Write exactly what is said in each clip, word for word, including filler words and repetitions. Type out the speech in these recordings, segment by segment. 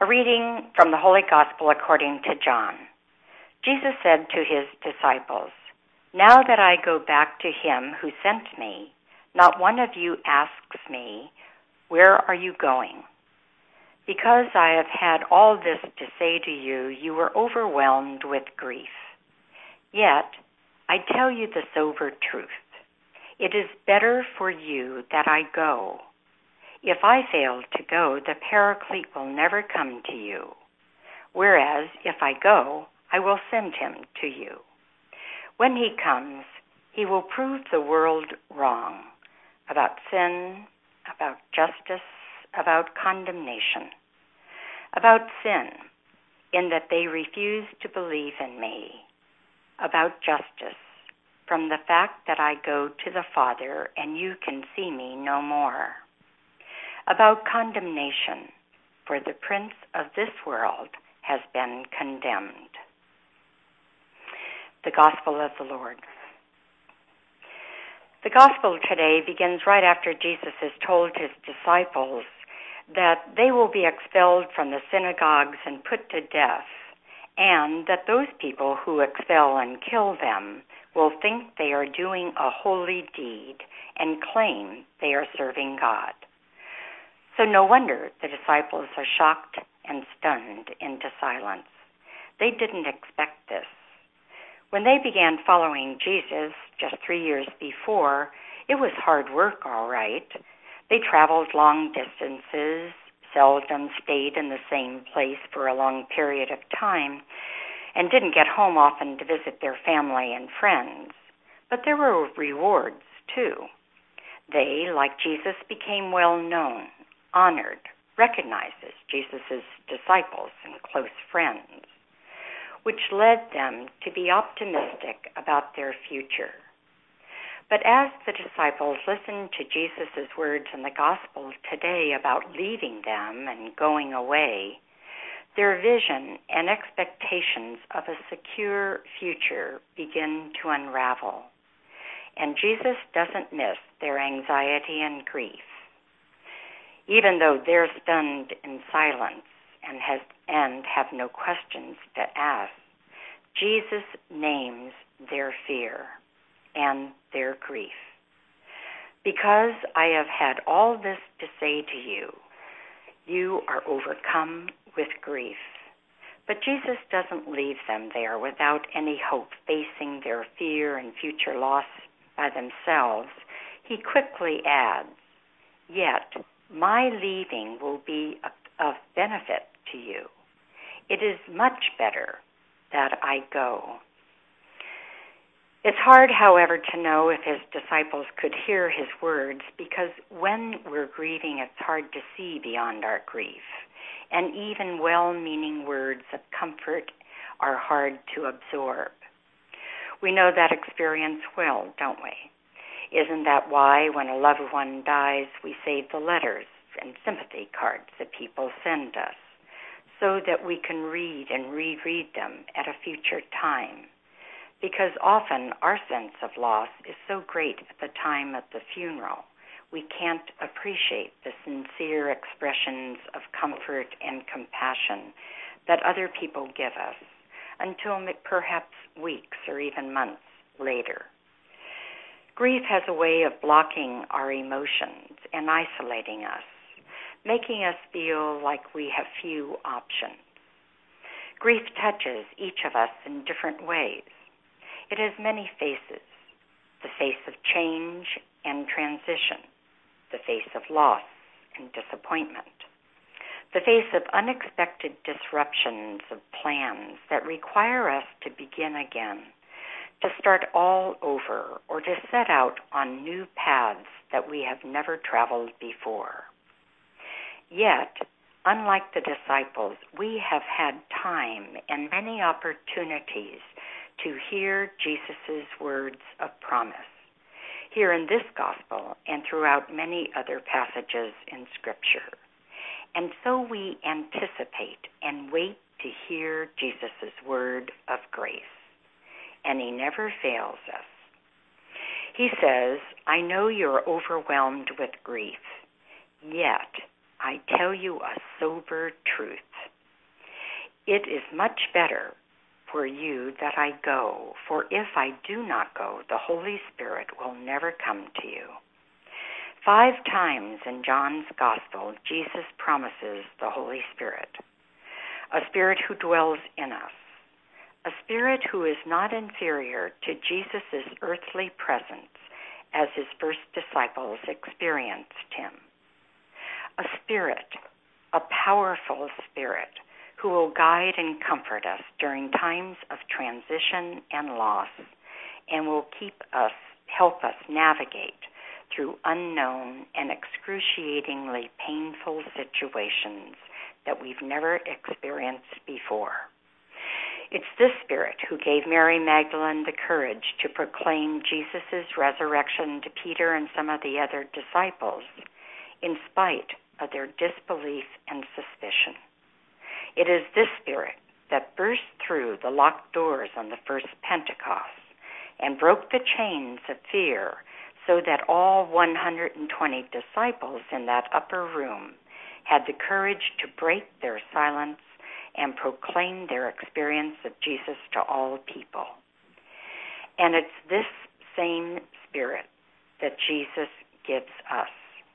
reading from the Holy Gospel according to John. Jesus said to his disciples, "Now that I go back to him who sent me, not one of you asks me, 'Where are you going?' Because I have had all this to say to you, you were overwhelmed with grief. Yet, I tell you the sober truth. It is better for you that I go. If I fail to go, the Paraclete will never come to you. Whereas, if I go, I will send him to you. When he comes, he will prove the world wrong about sin, about justice, about condemnation. About sin, in that they refuse to believe in me. About justice, from the fact that I go to the Father and you can see me no more. About condemnation, for the prince of this world has been condemned." The Gospel of the Lord. The Gospel today begins right after Jesus has told his disciples that they will be expelled from the synagogues and put to death, and that those people who expel and kill them will think they are doing a holy deed and claim they are serving God. So no wonder the disciples are shocked and stunned into silence. They didn't expect this. When they began following Jesus just three years before, it was hard work, all right. They traveled long distances, seldom stayed in the same place for a long period of time, and didn't get home often to visit their family and friends. But there were rewards, too. They, like Jesus, became well known, honored, recognized as Jesus' disciples and close friends, which led them to be optimistic about their future. But as the disciples listened to Jesus' words in the Gospel today about leaving them and going away, their vision and expectations of a secure future begin to unravel. And Jesus doesn't miss their anxiety and grief. Even though they're stunned in silence and, has, and have no questions to ask, Jesus names their fear and their grief. "Because I have had all this to say to you, you are overcome with grief." But Jesus doesn't leave them there without any hope facing their fear and future loss by themselves. He quickly adds, "Yet my leaving will be of benefit to you. It is much better that I go." It's hard, however, to know if his disciples could hear his words, because when we're grieving, it's hard to see beyond our grief. And even well-meaning words of comfort are hard to absorb. We know that experience well, don't we? Isn't that why, when a loved one dies, we save the letters and sympathy cards that people send us, so that we can read and reread them at a future time? Because often our sense of loss is so great at the time of the funeral, we can't appreciate the sincere expressions of comfort and compassion that other people give us until perhaps weeks or even months later. Grief has a way of blocking our emotions and isolating us, making us feel like we have few options. Grief touches each of us in different ways. It has many faces: the face of change and transition, the face of loss and disappointment, the face of unexpected disruptions of plans that require us to begin again, to start all over, or to set out on new paths that we have never traveled before. Yet, unlike the disciples, we have had time and many opportunities to hear Jesus' words of promise, here in this Gospel and throughout many other passages in Scripture. And so we anticipate and wait to hear Jesus' word of grace. And he never fails us. He says, "I know you're overwhelmed with grief, yet I tell you a sober truth. It is much better for you that I go, for if I do not go, the Holy Spirit will never come to you. Five times in John's Gospel, Jesus promises the Holy Spirit, a Spirit who dwells in us, a Spirit who is not inferior to Jesus' earthly presence as his first disciples experienced him, a Spirit, a powerful Spirit, who will guide and comfort us during times of transition and loss, and will keep us, help us navigate through unknown and excruciatingly painful situations that we've never experienced before. It's this Spirit who gave Mary Magdalene the courage to proclaim Jesus' resurrection to Peter and some of the other disciples, in spite of their disbelief and suspicion. It is this Spirit that burst through the locked doors on the first Pentecost and broke the chains of fear so that all one hundred twenty disciples in that upper room had the courage to break their silence and proclaim their experience of Jesus to all people. And it's this same Spirit that Jesus gives us,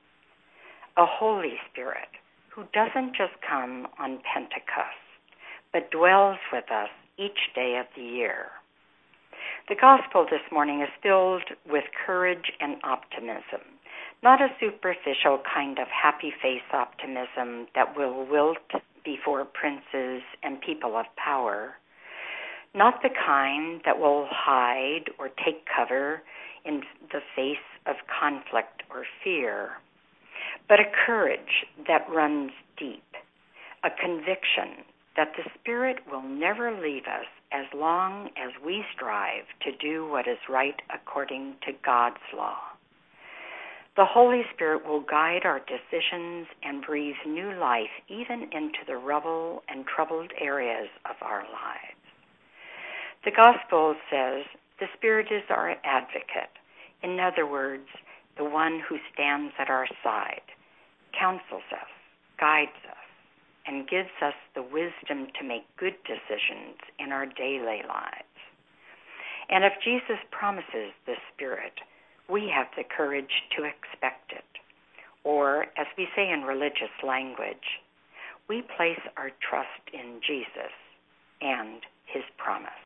a Holy Spirit who doesn't just come on Pentecost, but dwells with us each day of the year. The gospel this morning is filled with courage and optimism, not a superficial kind of happy face optimism that will wilt before princes and people of power, not the kind that will hide or take cover in the face of conflict or fear, but a courage that runs deep, a conviction that the Spirit will never leave us as long as we strive to do what is right according to God's law. The Holy Spirit will guide our decisions and breathe new life even into the rubble and troubled areas of our lives. The Gospel says the Spirit is our advocate. In other words, the one who stands at our side, counsels us, guides us, and gives us the wisdom to make good decisions in our daily lives. And if Jesus promises the Spirit, we have the courage to expect it. Or, as we say in religious language, we place our trust in Jesus and his promise.